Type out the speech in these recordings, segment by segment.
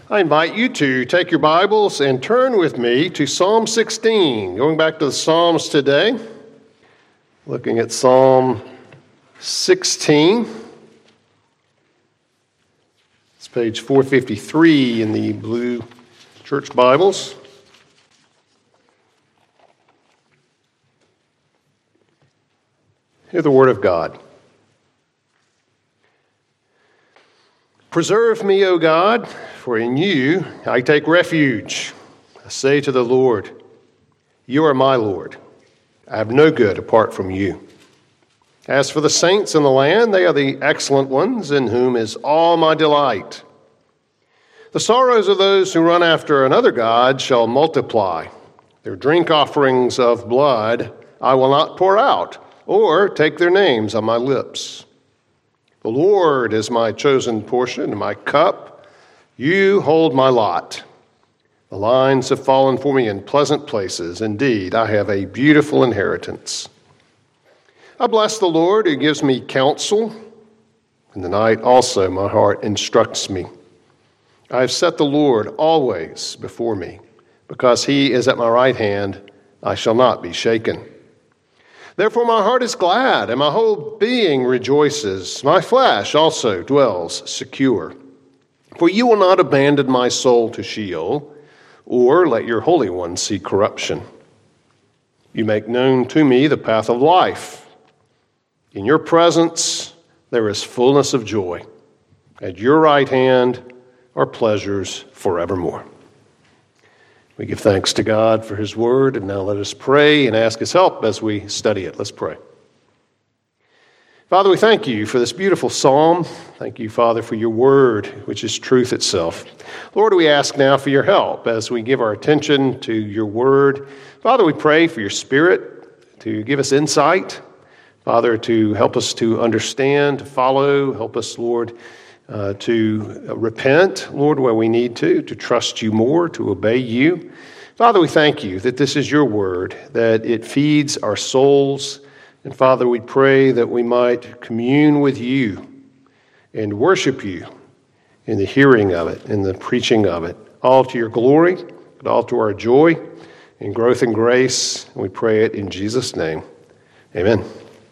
I invite you to take your Bibles and turn with me to Psalm 16. Going back to the Psalms today, looking at Psalm 16. It's page 453 in the blue church Bibles. Hear the word of God. Preserve me, O God, for in you I take refuge. I say to the Lord, you are my Lord. I have no good apart from you. As for the saints in the land, they are the excellent ones, in whom is all my delight. The sorrows of those who run after another god shall multiply. Their drink offerings of blood I will not pour out, or take their names on my lips. The Lord is my chosen portion and my cup. You hold my lot. The lines have fallen for me in pleasant places. Indeed, I have a beautiful inheritance. I bless the Lord who gives me counsel. In the night also my heart instructs me. I have set the Lord always before me. Because he is at my right hand, I shall not be shaken. Therefore my heart is glad, and my whole being rejoices. My flesh also dwells secure. For you will not abandon my soul to Sheol, or let your Holy One see corruption. You make known to me the path of life. In your presence there is fullness of joy. At your right hand are pleasures forevermore. We give thanks to God for his word, and now let us pray and ask his help as we study it. Let's pray. Father, we thank you for this beautiful psalm. Thank you, Father, for your word, which is truth itself. Lord, we ask now for your help as we give our attention to your word. Father, we pray for your Spirit to give us insight. Father, to help us to understand, to follow. Help us, Lord, to repent, Lord, where we need to trust you more, to obey you. Father, we thank you that this is your word, that it feeds our souls. And Father, we pray that we might commune with you and worship you in the hearing of it, in the preaching of it, all to your glory, but all to our joy and growth in grace. And we pray it in Jesus' name. Amen.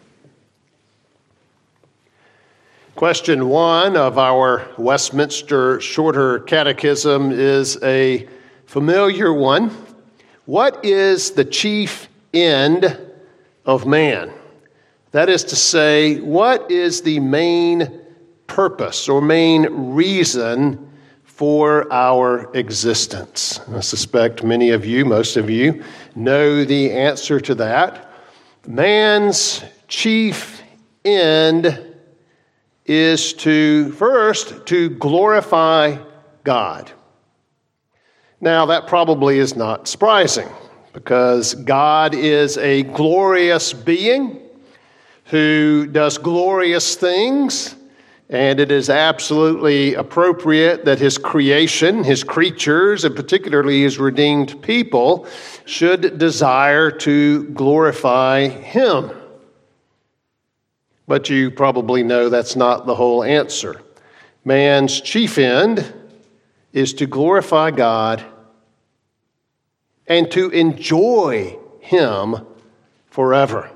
Question 1 of our Westminster Shorter Catechism is a familiar one. What is the chief end of man? That is to say, what is the main purpose or main reason for our existence? I suspect many of you, most of you, know the answer to that. Man's chief end is to glorify God. Now, that probably is not surprising, because God is a glorious being who does glorious things, and it is absolutely appropriate that his creation, his creatures, and particularly his redeemed people, should desire to glorify him. But you probably know that's not the whole answer. Man's chief end is to glorify God and to enjoy him forever.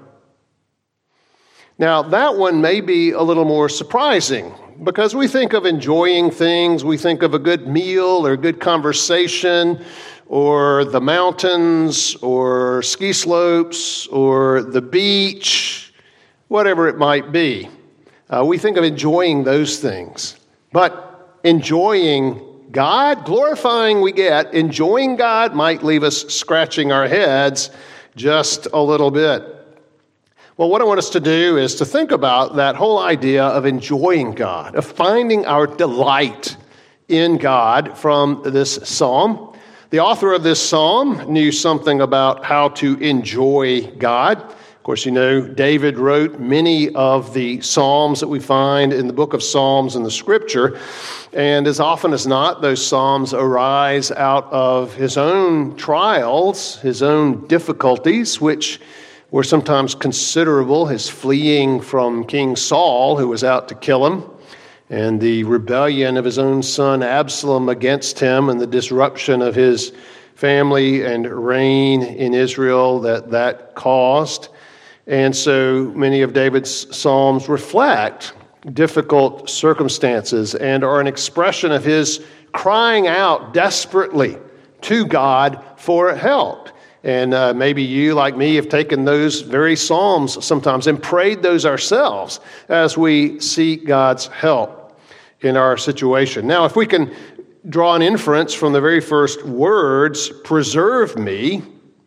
Now, that one may be a little more surprising, because we think of enjoying things, we think of a good meal or good conversation, or the mountains, or ski slopes, or the beach, whatever it might be. We think of enjoying those things. But enjoying God, glorifying we get, enjoying God might leave us scratching our heads just a little bit. Well, what I want us to do is to think about that whole idea of enjoying God, of finding our delight in God from this psalm. The author of this psalm knew something about how to enjoy God. Of course, you know, David wrote many of the psalms that we find in the book of Psalms in the Scripture, and as often as not, those psalms arise out of his own trials, his own difficulties, which were sometimes considerable, his fleeing from King Saul, who was out to kill him, and the rebellion of his own son Absalom against him and the disruption of his family and reign in Israel that caused. And so many of David's psalms reflect difficult circumstances and are an expression of his crying out desperately to God for help. And maybe you, like me, have taken those very psalms sometimes and prayed those ourselves as we seek God's help in our situation. Now, if we can draw an inference from the very first words, preserve me,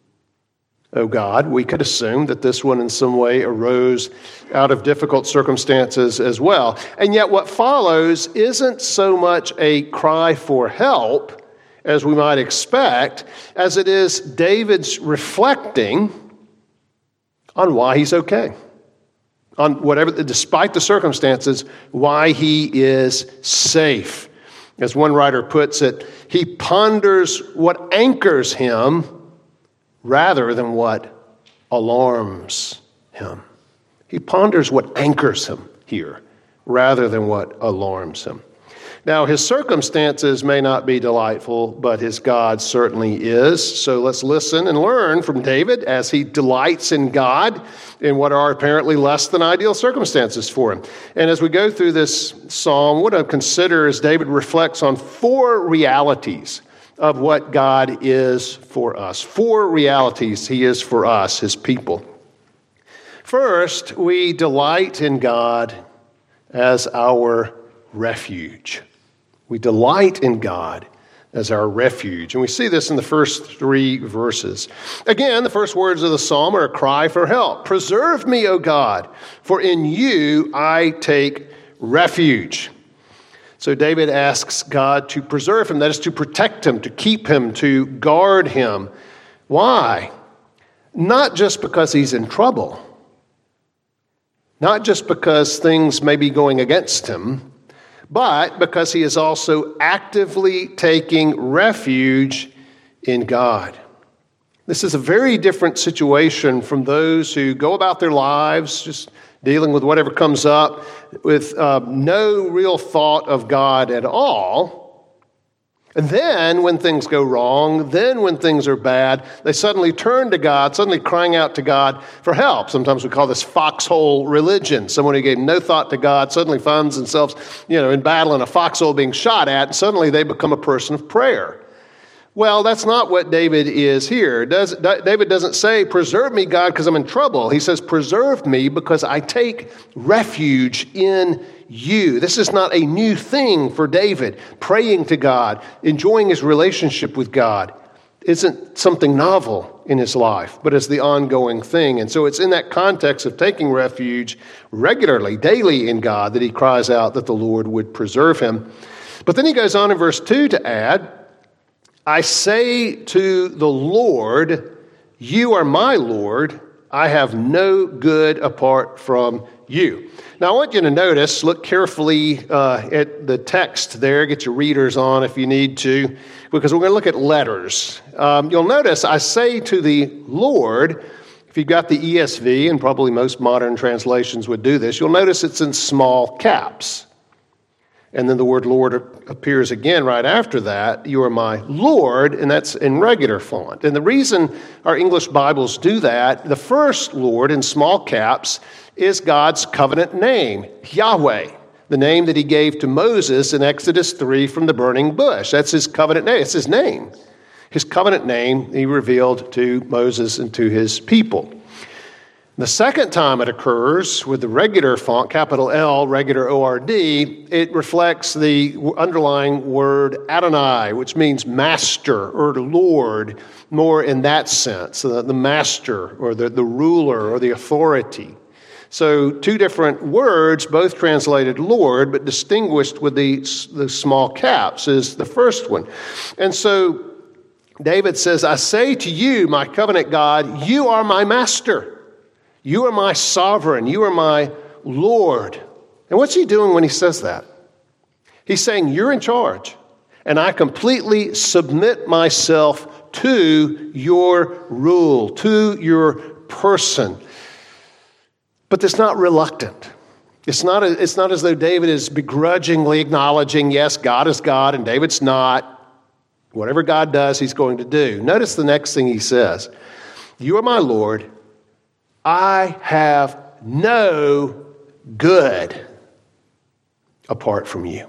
O God, we could assume that this one in some way arose out of difficult circumstances as well. And yet what follows isn't so much a cry for help as we might expect, as it is David's reflecting on why he's okay. On whatever, despite the circumstances, why he is safe. As one writer puts it, he ponders what anchors him rather than what alarms him. He ponders what anchors him here rather than what alarms him. Now, his circumstances may not be delightful, but his God certainly is. So let's listen and learn from David as he delights in God in what are apparently less than ideal circumstances for him. And as we go through this psalm, what I consider as David reflects on four realities of what God is for us. Four realities he is for us, his people. First, we delight in God as our refuge. We delight in God as our refuge. And we see this in the first three verses. Again, the first words of the psalm are a cry for help. Preserve me, O God, for in you I take refuge. So David asks God to preserve him, that is to protect him, to keep him, to guard him. Why? Not just because he's in trouble, not just because things may be going against him, but because he is also actively taking refuge in God. This is a very different situation from those who go about their lives just dealing with whatever comes up with no real thought of God at all. And then when things go wrong, then when things are bad, they suddenly turn to God, suddenly crying out to God for help. Sometimes we call this foxhole religion. Someone who gave no thought to God suddenly finds themselves, in battle in a foxhole being shot at, and suddenly they become a person of prayer. Well, that's not what David is here. David doesn't say, preserve me, God, because I'm in trouble. He says, preserve me because I take refuge in you. This is not a new thing for David. Praying to God, enjoying his relationship with God isn't something novel in his life, but it's the ongoing thing. And so it's in that context of taking refuge regularly, daily in God, that he cries out that the Lord would preserve him. But then he goes on in verse 2 to add, I say to the Lord, you are my Lord. I have no good apart from you. Now, I want you to notice, look carefully at the text there. Get your readers on if you need to, because we're going to look at letters. You'll notice, I say to the Lord, if you've got the ESV, and probably most modern translations would do this, you'll notice it's in small caps. And then the word Lord appears again right after that. You are my Lord, and that's in regular font. And the reason our English Bibles do that, the first Lord in small caps is God's covenant name, Yahweh, the name that he gave to Moses in Exodus 3 from the burning bush. That's his covenant name. It's his name. His covenant name he revealed to Moses and to his people. The second time it occurs with the regular font, capital L, regular O-R-D, it reflects the underlying word Adonai, which means master or Lord, more in that sense, the master or the ruler or the authority. So two different words, both translated Lord, but distinguished with the small caps is the first one. And so David says, I say to you, my covenant God, you are my master. You are my sovereign. You are my Lord. And what's he doing when he says that? He's saying, you're in charge, and I completely submit myself to your rule, to your person. But it's not reluctant. It's not as though David is begrudgingly acknowledging, yes, God is God and David's not. Whatever God does, he's going to do. Notice the next thing he says. You are my Lord. I have no good apart from you.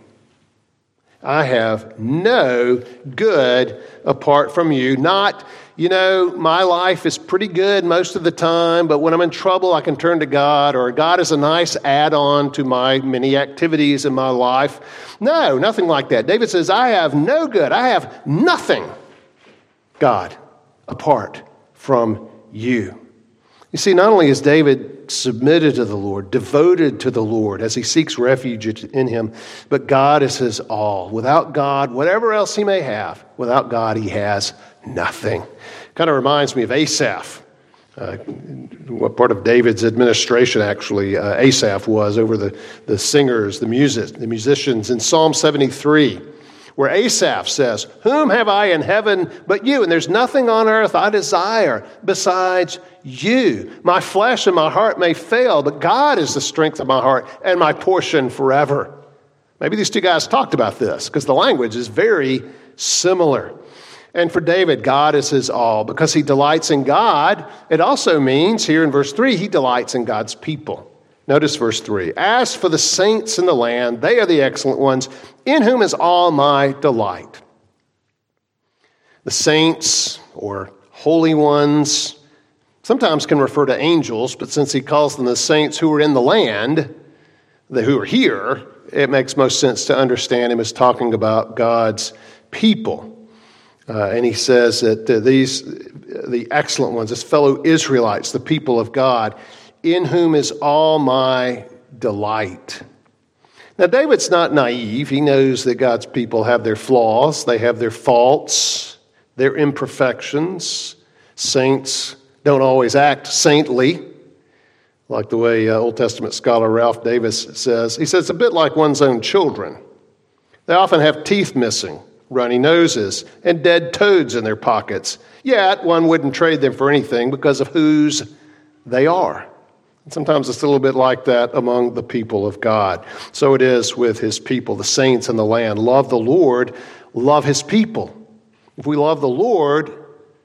I have no good apart from you. Not, my life is pretty good most of the time, but when I'm in trouble, I can turn to God, or God is a nice add-on to my many activities in my life. No, nothing like that. David says, I have no good. I have nothing, God, apart from you. You see, not only is David submitted to the Lord, devoted to the Lord as he seeks refuge in him, but God is his all. Without God, whatever else he may have, without God, he has nothing. Kind of reminds me of Asaph. What part of David's administration, actually, Asaph was over the singers, the musicians in Psalm 73. Where Asaph says, whom have I in heaven but you? And there's nothing on earth I desire besides you. My flesh and my heart may fail, but God is the strength of my heart and my portion forever. Maybe these two guys talked about this because the language is very similar. And for David, God is his all. Because he delights in God, it also means, here in verse 3, he delights in God's people. Notice verse 3. As for the saints in the land, they are the excellent ones, in whom is all my delight. The saints, or holy ones, sometimes can refer to angels, but since he calls them the saints who are in the land, who are here, it makes most sense to understand him as talking about God's people. And he says that the excellent ones, his fellow Israelites, the people of God, in whom is all my delight. Now, David's not naive. He knows that God's people have their flaws, they have their faults, their imperfections. Saints don't always act saintly, like the way Old Testament scholar Ralph Davis says. He says it's a bit like one's own children. They often have teeth missing, runny noses, and dead toads in their pockets. Yet, one wouldn't trade them for anything because of whose they are. And sometimes it's a little bit like that among the people of God. So it is with his people, the saints in the land. Love the Lord, love his people. If we love the Lord,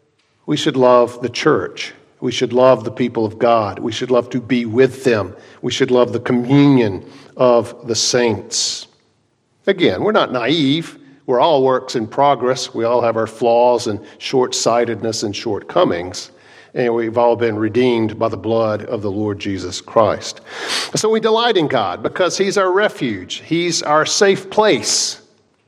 we should love the church. We should love the people of God. We should love to be with them. We should love the communion of the saints. Again, we're not naive. We're all works in progress. We all have our flaws and short-sightedness and shortcomings. And we've all been redeemed by the blood of the Lord Jesus Christ. So we delight in God because he's our refuge. He's our safe place,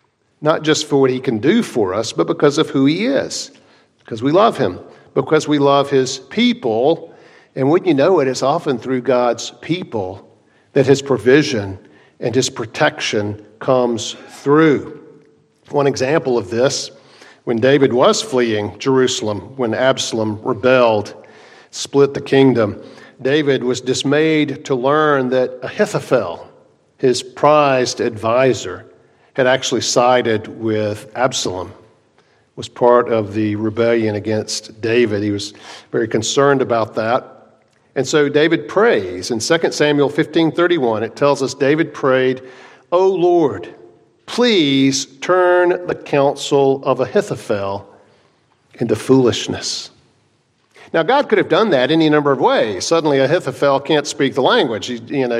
not just for what he can do for us, but because of who he is, because we love him, because we love his people. And wouldn't you know it, it's often through God's people that his provision and his protection comes through. One example of this, when David was fleeing Jerusalem, when Absalom rebelled, split the kingdom, David was dismayed to learn that Ahithophel, his prized advisor, had actually sided with Absalom, was part of the rebellion against David. He was very concerned about that. And so David prays. In 2 Samuel 15:31, it tells us David prayed, O Lord, please turn the counsel of Ahithophel into foolishness. Now, God could have done that any number of ways. Suddenly, Ahithophel can't speak the language,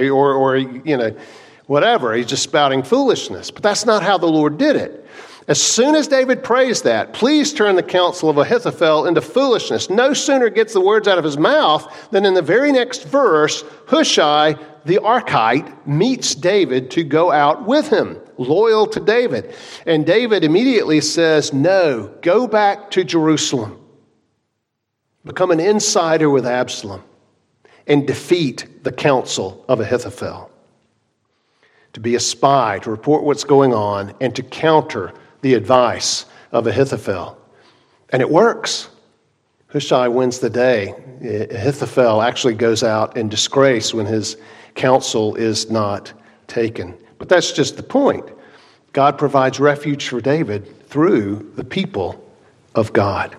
whatever. He's just spouting foolishness. But that's not how the Lord did it. As soon as David prays that, please turn the counsel of Ahithophel into foolishness, no sooner gets the words out of his mouth than in the very next verse, Hushai, the Archite, meets David to go out with him, loyal to David. And David immediately says, no, go back to Jerusalem. Become an insider with Absalom and defeat the counsel of Ahithophel. To be a spy, to report what's going on, and to counter the advice of Ahithophel. And it works. Hushai wins the day. Ahithophel actually goes out in disgrace when his counsel is not taken. But that's just the point. God provides refuge for David through the people of God.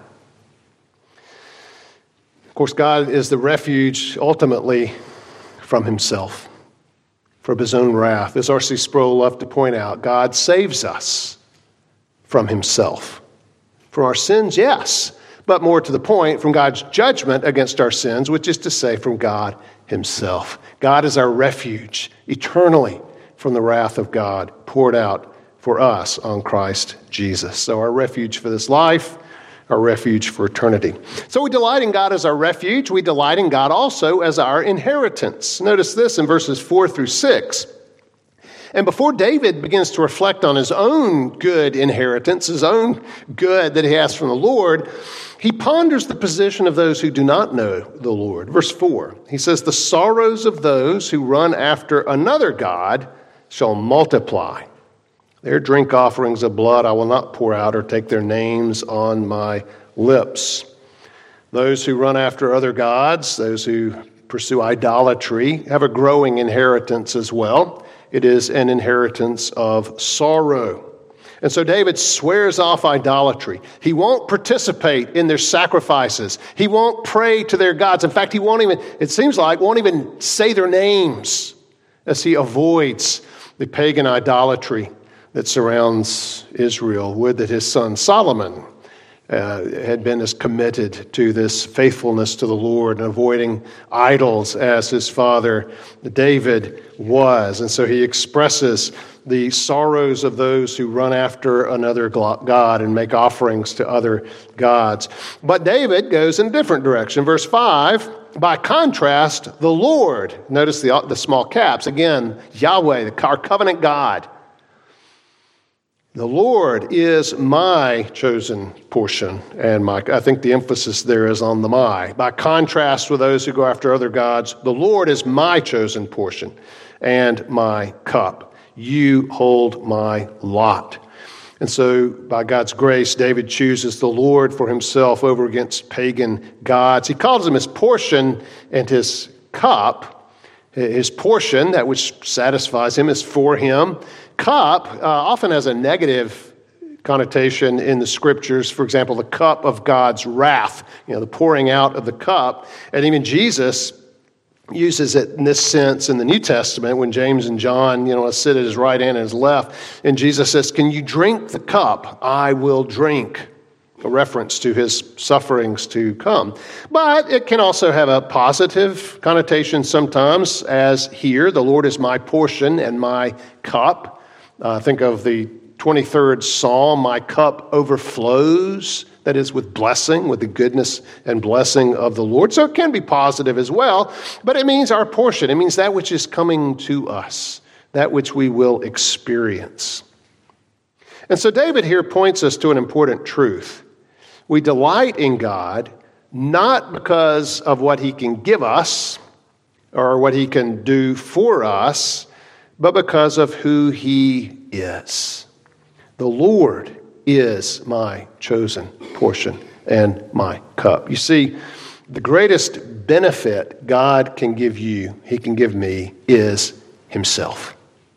Of course, God is the refuge ultimately from himself. from his own wrath. As R.C. Sproul loved to point out, God saves us from himself. From our sins, yes, but more to the point, from God's judgment against our sins, which is to say, from God himself. God is our refuge eternally from the wrath of God poured out for us on Christ Jesus. So our refuge for this life, our refuge for eternity. So we delight in God as our refuge. We delight in God also as our inheritance. Notice this in verses 4 through 6. And before David begins to reflect on his own good inheritance, his own good that he has from the Lord, he ponders the position of those who do not know the Lord. Verse 4, he says, "The sorrows of those who run after another god shall multiply. Their drink offerings of blood I will not pour out or take their names on my lips." Those who run after other gods, those who pursue idolatry, have a growing inheritance as well. It is an inheritance of sorrow. And so David swears off idolatry. He won't participate in their sacrifices. He won't pray to their gods. In fact, he won't even say their names as he avoids the pagan idolatry that surrounds Israel. Would that his son Solomon had been as committed to this faithfulness to the Lord and avoiding idols as his father David was. And so he expresses the sorrows of those who run after another god and make offerings to other gods. But David goes in a different direction. Verse 5, by contrast, the Lord, notice the small caps, again, Yahweh, our covenant God. The Lord is my chosen portion, and I think the emphasis there is on the my. By contrast with those who go after other gods, the Lord is my chosen portion and my cup. You hold my lot. And so, by God's grace, David chooses the Lord for himself over against pagan gods. He calls him his portion and his cup. His portion, that which satisfies him, is for him. Cup often has a negative connotation in the scriptures. For example, the cup of God's wrath, the pouring out of the cup. And even Jesus uses it in this sense in the New Testament when James and John, sit at his right hand and his left. And Jesus says, "Can you drink the cup? I will drink." A reference to his sufferings to come. But it can also have a positive connotation sometimes, as here, the Lord is my portion and my cup. Think of the 23rd Psalm, my cup overflows, that is with blessing, with the goodness and blessing of the Lord. So it can be positive as well, but it means our portion. It means that which is coming to us, that which we will experience. And so David here points us to an important truth. We delight in God not because of what he can give us or what he can do for us, but because of who he is. The Lord is my chosen portion and my cup. You see, the greatest benefit God can give you, he can give me, is himself.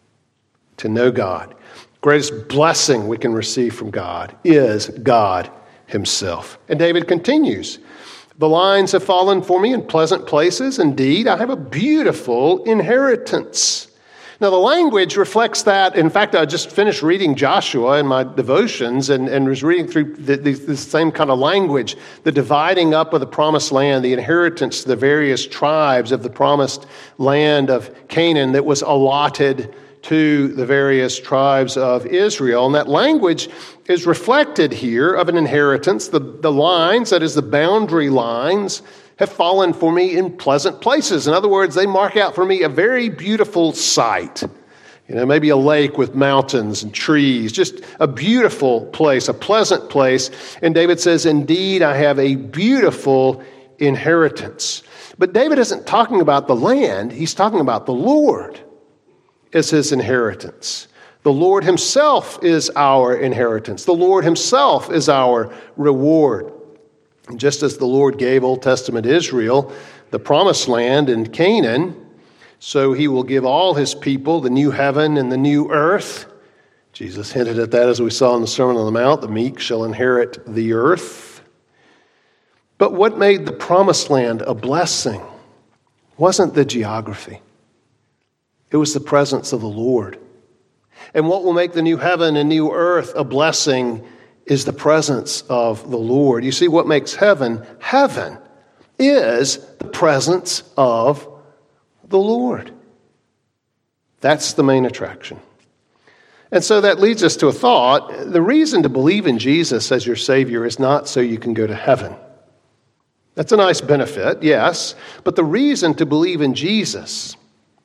To know God. Greatest blessing we can receive from God is God himself. And David continues, "The lines have fallen for me in pleasant places. Indeed, I have a beautiful inheritance." Now, the language reflects that. In fact, I just finished reading Joshua in my devotions and was reading through this same kind of language, the dividing up of the promised land, the inheritance to the various tribes of the promised land of Canaan that was allotted to the various tribes of Israel. And that language is reflected here of an inheritance. The lines, that is the boundary lines, have fallen for me in pleasant places. In other words, they mark out for me a very beautiful sight. Maybe a lake with mountains and trees, just a beautiful place, a pleasant place. And David says, "Indeed, I have a beautiful inheritance." But David isn't talking about the land. He's talking about the Lord as his inheritance. The Lord himself is our inheritance. The Lord himself is our reward. And just as the Lord gave Old Testament Israel the promised land in Canaan, so he will give all his people the new heaven and the new earth. Jesus hinted at that as we saw in the Sermon on the Mount. The meek shall inherit the earth. But what made the promised land a blessing wasn't the geography. It was the presence of the Lord. And what will make the new heaven and new earth a blessing is the presence of the Lord. You see, what makes heaven, heaven is the presence of the Lord. That's the main attraction. And so that leads us to a thought. The reason to believe in Jesus as your Savior is not so you can go to heaven. That's a nice benefit, yes. But the reason to believe in Jesus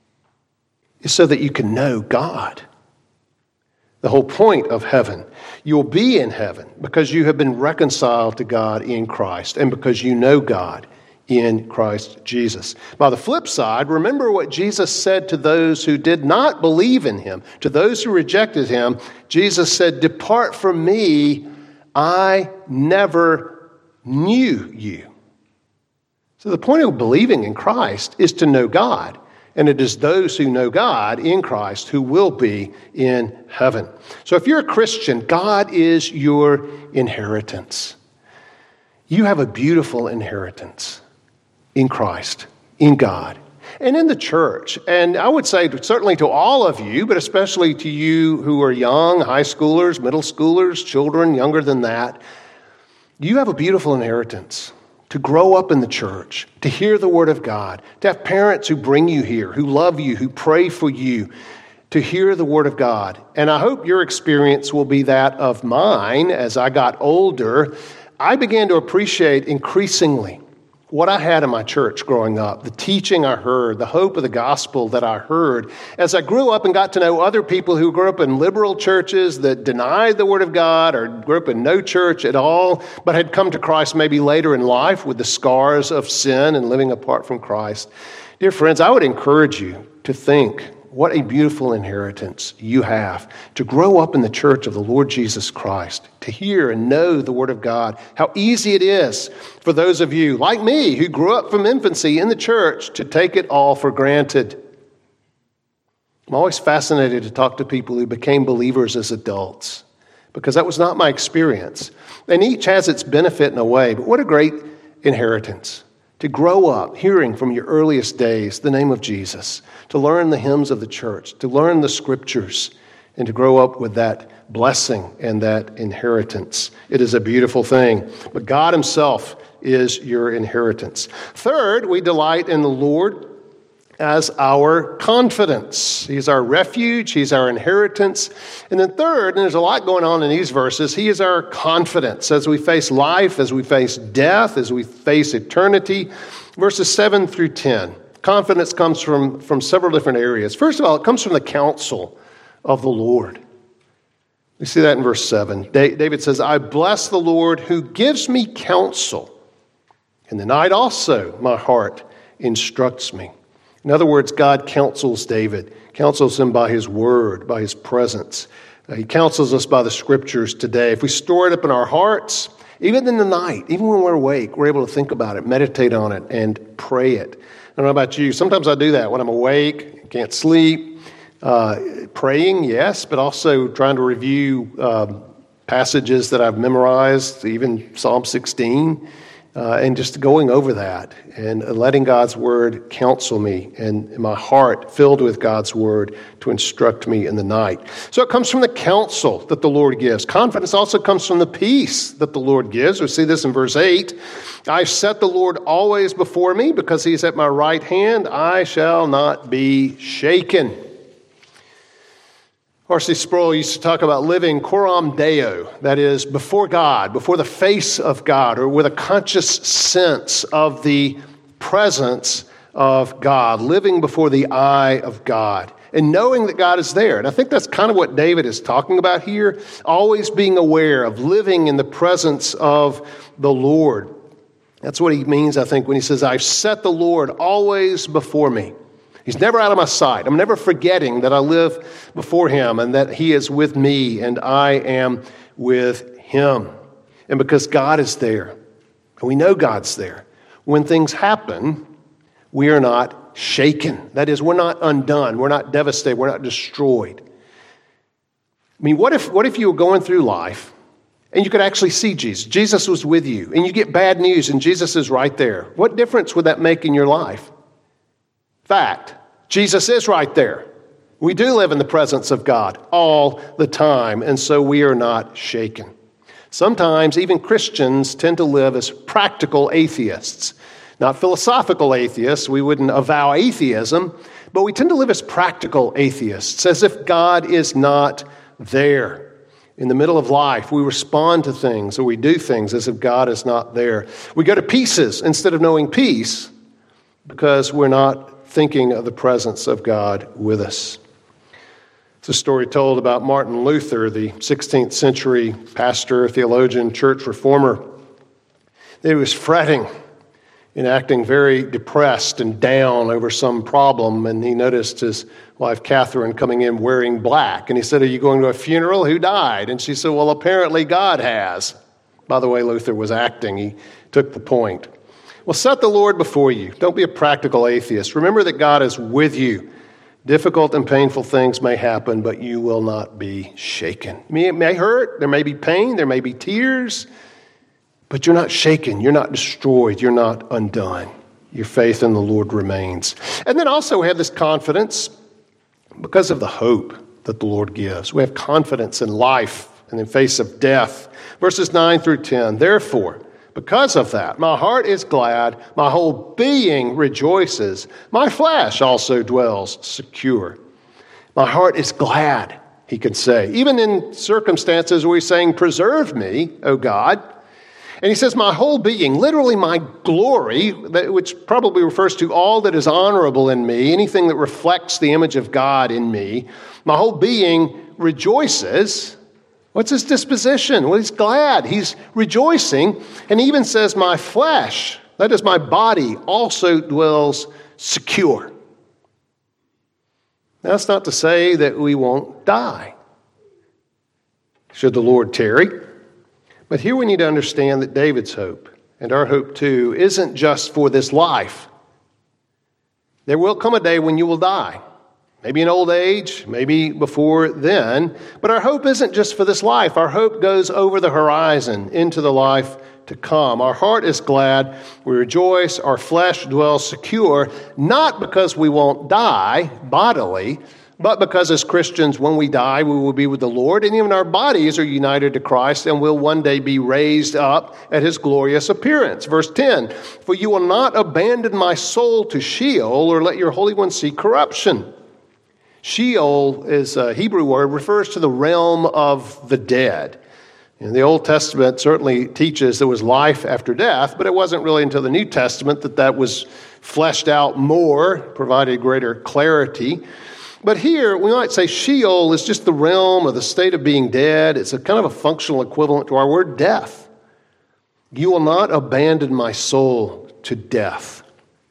is so that you can know God. The whole point of heaven. You'll be in heaven because you have been reconciled to God in Christ and because you know God in Christ Jesus. By the flip side, remember what Jesus said to those who did not believe in him. To those who rejected him, Jesus said, "Depart from me, I never knew you." So the point of believing in Christ is to know God. And it is those who know God in Christ who will be in heaven. So if you're a Christian, God is your inheritance. You have a beautiful inheritance in Christ, in God, and in the church. And I would say certainly to all of you, but especially to you who are young, high schoolers, middle schoolers, children younger than that, you have a beautiful inheritance. To grow up in the church, to hear the Word of God, to have parents who bring you here, who love you, who pray for you, to hear the Word of God. And I hope your experience will be that of mine. As I got older, I began to appreciate increasingly what I had in my church growing up, the teaching I heard, the hope of the gospel that I heard. As I grew up and got to know other people who grew up in liberal churches that denied the Word of God or grew up in no church at all, but had come to Christ maybe later in life with the scars of sin and living apart from Christ. Dear friends, I would encourage you to think what a beautiful inheritance you have to grow up in the church of the Lord Jesus Christ, to hear and know the Word of God. How easy it is for those of you, like me, who grew up from infancy in the church, to take it all for granted. I'm always fascinated to talk to people who became believers as adults, because that was not my experience. And each has its benefit in a way, but what a great inheritance. To grow up hearing from your earliest days the name of Jesus, to learn the hymns of the church, to learn the scriptures, and to grow up with that blessing and that inheritance. It is a beautiful thing. But God himself is your inheritance. Third, we delight in the Lord as our confidence. He's our refuge. He's our inheritance. And then third, and there's a lot going on in these verses, he is our confidence as we face life, as we face death, as we face eternity. Verses 7 through 10. Confidence comes from several different areas. First of all, it comes from the counsel of the Lord. We see that in verse 7. David says, "I bless the Lord who gives me counsel. In the night also my heart instructs me." In other words, God counsels David, counsels him by his word, by his presence. He counsels us by the scriptures today. If we store it up in our hearts, even in the night, even when we're awake, we're able to think about it, meditate on it, and pray it. I don't know about you. Sometimes I do that when I'm awake, can't sleep. Praying, yes, but also trying to review passages that I've memorized, even Psalm 16. And just going over that and letting God's word counsel me and my heart filled with God's word to instruct me in the night. So it comes from the counsel that the Lord gives. Confidence also comes from the peace that the Lord gives. We see this in verse 8. "I set the Lord always before me because he is at my right hand. I shall not be shaken." R.C. Sproul used to talk about living coram Deo, that is, before God, before the face of God, or with a conscious sense of the presence of God, living before the eye of God, and knowing that God is there. And I think that's kind of what David is talking about here, always being aware of living in the presence of the Lord. That's what he means, I think, when he says, "I've set the Lord always before me." He's never out of my sight. I'm never forgetting that I live before him and that he is with me and I am with him. And because God is there, and we know God's there, when things happen, we are not shaken. That is, we're not undone. We're not devastated. We're not destroyed. I mean, what if you were going through life and you could actually see Jesus? Jesus was with you, and you get bad news and Jesus is right there. What difference would that make in your life? Fact, Jesus is right there. We do live in the presence of God all the time, and so we are not shaken. Sometimes even Christians tend to live as practical atheists. Not philosophical atheists, we wouldn't avow atheism, but we tend to live as practical atheists, as if God is not there. In the middle of life, we respond to things or we do things as if God is not there. We go to pieces instead of knowing peace because we're not thinking of the presence of God with us. It's a story told about Martin Luther, the 16th century pastor, theologian, church reformer. He was fretting and acting very depressed and down over some problem, and he noticed his wife Catherine coming in wearing black, and he said, "Are you going to a funeral? Who died?" And she said, "Well, apparently God has." By the way, Luther was acting. He took the point. Well, set the Lord before you. Don't be a practical atheist. Remember that God is with you. Difficult and painful things may happen, but you will not be shaken. It may hurt. There may be pain. There may be tears. But you're not shaken. You're not destroyed. You're not undone. Your faith in the Lord remains. And then also we have this confidence because of the hope that the Lord gives. We have confidence in life and in face of death. Verses 9 through 10. Therefore, because of that, my heart is glad, my whole being rejoices, my flesh also dwells secure. My heart is glad, he can say. Even in circumstances where he's saying, preserve me, O God. And he says, my whole being, literally my glory, which probably refers to all that is honorable in me, anything that reflects the image of God in me, my whole being rejoices. What's his disposition? Well, he's glad. He's rejoicing. And he even says, my flesh, that is my body, also dwells secure. That's not to say that we won't die, should the Lord tarry. But here we need to understand that David's hope, and our hope too, isn't just for this life. There will come a day when you will die. Maybe in old age, maybe before then. But our hope isn't just for this life. Our hope goes over the horizon into the life to come. Our heart is glad. We rejoice. Our flesh dwells secure, not because we won't die bodily, but because as Christians, when we die, we will be with the Lord, and even our bodies are united to Christ and will one day be raised up at his glorious appearance. Verse 10, for you will not abandon my soul to Sheol or let your Holy One see corruption. Sheol is a Hebrew word, refers to the realm of the dead. And the Old Testament certainly teaches there was life after death, but it wasn't really until the New Testament that was fleshed out more, provided greater clarity. But here, we might say Sheol is just the realm or the state of being dead. It's a kind of a functional equivalent to our word death. You will not abandon my soul to death.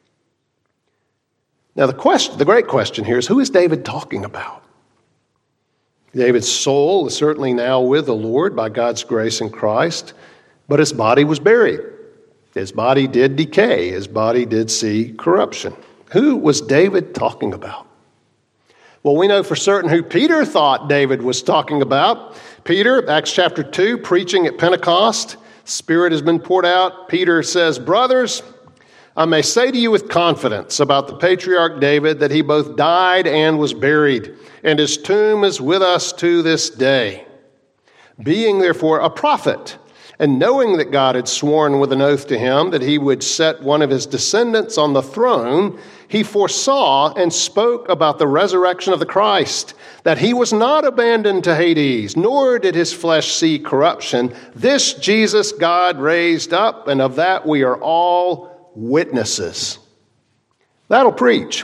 Now, the great question here is, who is David talking about? David's soul is certainly now with the Lord by God's grace in Christ, but his body was buried. His body did decay. His body did see corruption. Who was David talking about? Well, we know for certain who Peter thought David was talking about. Peter, Acts chapter 2, preaching at Pentecost. Spirit has been poured out. Peter says, brothers, I may say to you with confidence about the patriarch David that he both died and was buried, and his tomb is with us to this day. Being therefore a prophet, and knowing that God had sworn with an oath to him that he would set one of his descendants on the throne, he foresaw and spoke about the resurrection of the Christ, that he was not abandoned to Hades, nor did his flesh see corruption. This Jesus God raised up, and of that we are all witnesses. That'll preach.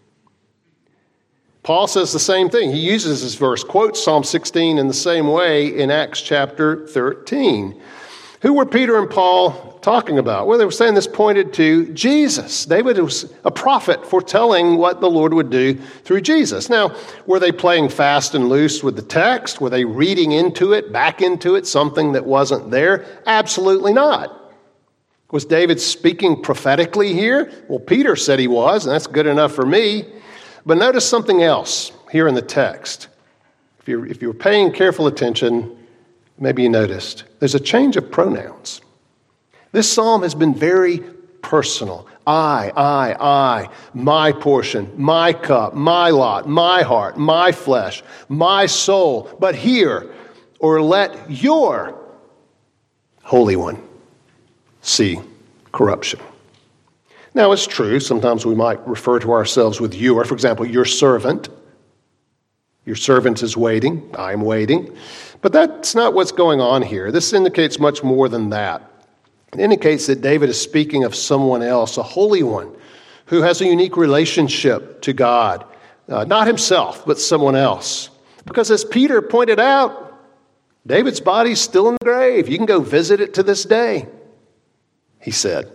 Paul says the same thing. He uses this verse, quotes Psalm 16 in the same way in Acts chapter 13. Who were Peter and Paul talking about? Well, they were saying this pointed to Jesus. David was a prophet foretelling what the Lord would do through Jesus. Now, were they playing fast and loose with the text? Were they reading into it, back into it, something that wasn't there? Absolutely not. Was David speaking prophetically here? Well, Peter said he was, and that's good enough for me. But notice something else here in the text. If you're paying careful attention, maybe you noticed, there's a change of pronouns. This psalm has been very personal. I, my portion, my cup, my lot, my heart, my flesh, my soul. But hear, or let your Holy One see corruption. Now, it's true, sometimes we might refer to ourselves with you, or for example, your servant. Your servant is waiting, I am waiting. But that's not what's going on here. This indicates much more than that. It indicates that David is speaking of someone else, a holy one, who has a unique relationship to God. Not himself, but someone else. Because as Peter pointed out, David's body's still in the grave. You can go visit it to this day, he said.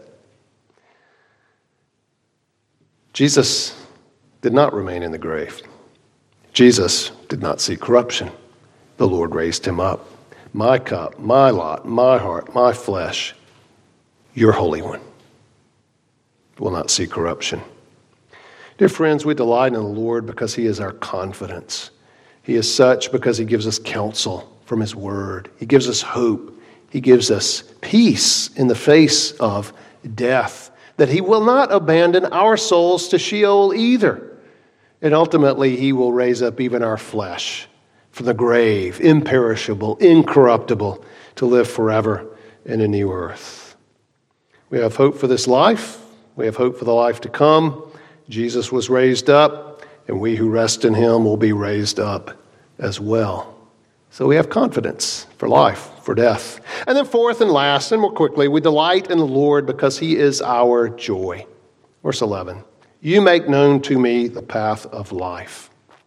Jesus did not remain in the grave. Jesus did not see corruption. The Lord raised him up. My cup, my lot, my heart, my flesh, your Holy One will not see corruption. Dear friends, we delight in the Lord because he is our confidence. He is such because he gives us counsel from his word. He gives us hope. He gives us peace in the face of death, that he will not abandon our souls to Sheol either. And ultimately, he will raise up even our flesh from the grave, imperishable, incorruptible, to live forever in a new earth. We have hope for this life. We have hope for the life to come. Jesus was raised up, and we who rest in him will be raised up as well. So we have confidence for life, for death. And then fourth and last, and more quickly, we delight in the Lord because he is our joy. Verse 11, you make known to me the path of life.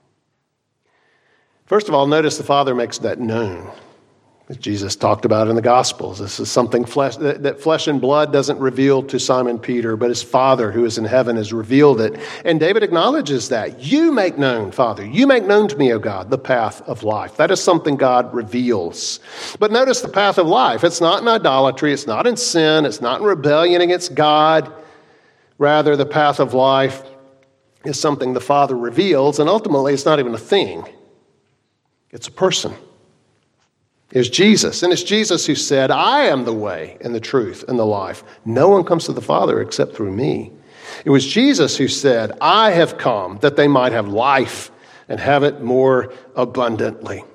First of all, notice the Father makes that known. As Jesus talked about in the Gospels. This is something that flesh and blood doesn't reveal to Simon Peter, but his Father who is in heaven has revealed it. And David acknowledges that. You make known, Father, you make known to me, O God, the path of life. That is something God reveals. But notice the path of life. It's not in idolatry. It's not in sin. It's not in rebellion against God. Rather, the path of life is something the Father reveals, and ultimately it's not even a thing. It's a person. Is Jesus. And it's Jesus who said, I am the way and the truth and the life. No one comes to the Father except through me. It was Jesus who said, I have come that they might have life and have it more abundantly.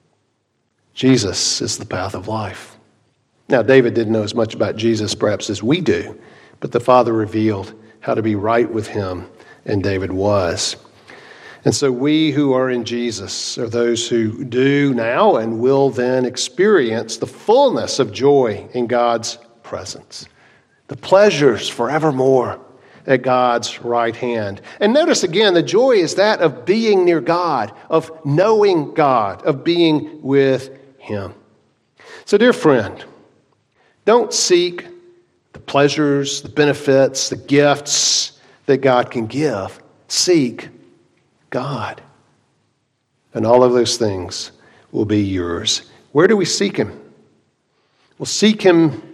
Jesus is the path of life. Now, David didn't know as much about Jesus perhaps as we do, but the Father revealed how to be right with him, and David was. And so we who are in Jesus are those who do now and will then experience the fullness of joy in God's presence, the pleasures forevermore at God's right hand. And notice again, the joy is that of being near God, of knowing God, of being with him. So dear friend, don't seek the pleasures, the benefits, the gifts that God can give. Seek God. And all of those things will be yours. Where do we seek him? We'll seek him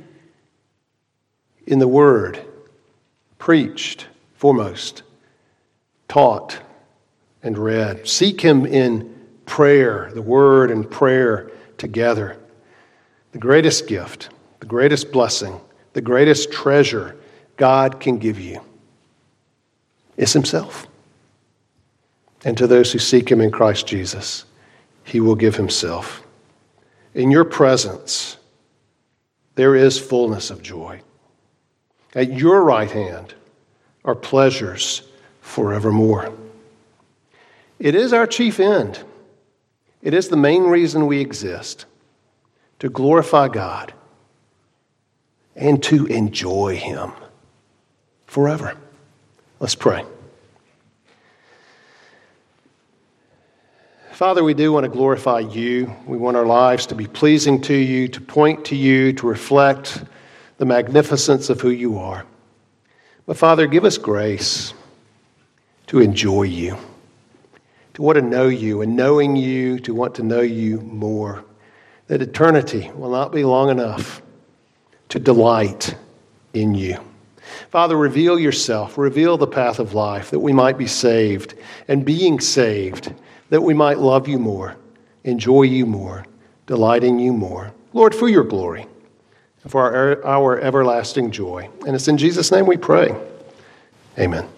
in the word, preached foremost, taught and read. Seek him in prayer, the word and prayer together. The greatest gift, the greatest blessing, the greatest treasure God can give you is himself. And to those who seek him in Christ Jesus, he will give himself. In your presence, there is fullness of joy. At your right hand are pleasures forevermore. It is our chief end. It is the main reason we exist, to glorify God and to enjoy him forever. Let's pray. Father, we do want to glorify you. We want our lives to be pleasing to you, to point to you, to reflect the magnificence of who you are. But Father, give us grace to enjoy you, to want to know you, and knowing you, to want to know you more. That eternity will not be long enough to delight in you. Father, reveal yourself, reveal the path of life, that we might be saved, and being saved, that we might love you more, enjoy you more, delight in you more. Lord, for your glory, and for our everlasting joy. And it's in Jesus' name we pray. Amen.